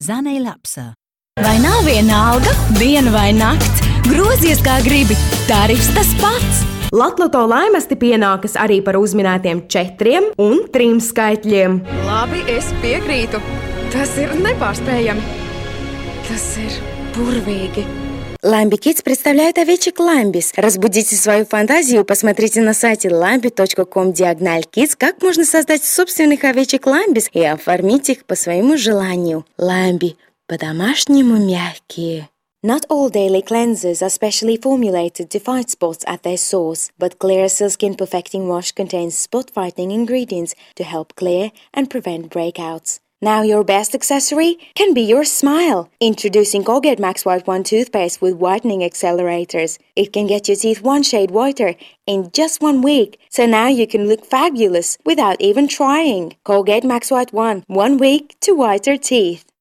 Zanei Lapsa. Vai nav vienalga, diena vai nakts, grozies kā gribi, tarifs tas pats. Latloto laimesti pienākas arī par uzminētiem 4 un 3 skaitļiem. Labi, es piekrītu. Tas ir nepārspējami. Tas ir burvīgi. Lambi Kids представляет овечек Ламбис. Разбудите свою фантазию, посмотрите на сайте lambi.com/kids, как можно создать собственных овечек Ламбис и оформить их по своему желанию. Ламби по-домашнему мягкие. Not all daily cleansers are specially formulated to fight spots at their source, but Clearasil Skin Perfecting Wash contains spot-fighting ingredients to help clear and prevent breakouts. Now your best accessory can be your smile. Introducing Colgate Max White 1 toothpaste with whitening accelerators. It can get your teeth 1 shade whiter in just 1 week. So now you can look fabulous without even trying. Colgate Max White 1 week to whiter teeth.